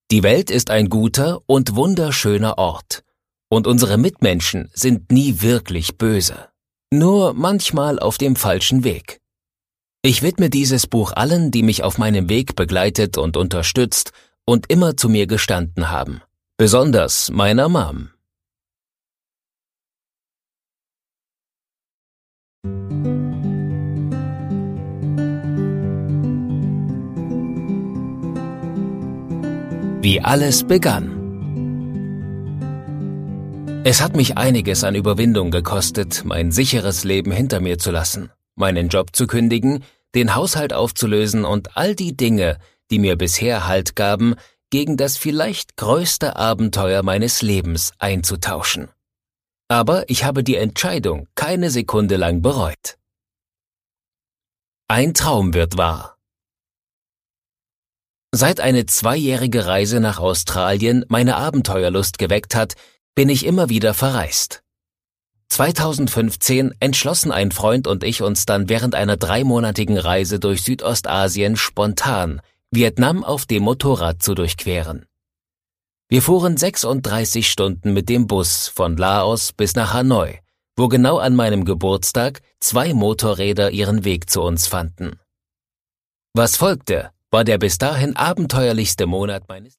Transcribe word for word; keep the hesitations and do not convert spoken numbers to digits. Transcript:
Die Welt ist ein guter und wunderschöner Ort. Und unsere Mitmenschen sind nie wirklich böse. Nur manchmal auf dem falschen Weg. Ich widme dieses Buch allen, die mich auf meinem Weg begleitet und unterstützt und immer zu mir gestanden haben. Besonders meiner Mom. Wie alles begann. Es hat mich einiges an Überwindung gekostet, mein sicheres Leben hinter mir zu lassen, meinen Job zu kündigen, den Haushalt aufzulösen und all die Dinge, die mir bisher Halt gaben, gegen das vielleicht größte Abenteuer meines Lebens einzutauschen. Aber ich habe die Entscheidung keine Sekunde lang bereut. Ein Traum wird wahr. Seit eine zweijährige Reise nach Australien meine Abenteuerlust geweckt hat, bin ich immer wieder verreist. zweitausendfünfzehn entschlossen ein Freund und ich uns dann während einer dreimonatigen Reise durch Südostasien spontan Vietnam auf dem Motorrad zu durchqueren. Wir fuhren sechsunddreißig Stunden mit dem Bus von Laos bis nach Hanoi, wo genau an meinem Geburtstag zwei Motorräder ihren Weg zu uns fanden. Was folgte, war der bis dahin abenteuerlichste Monat meines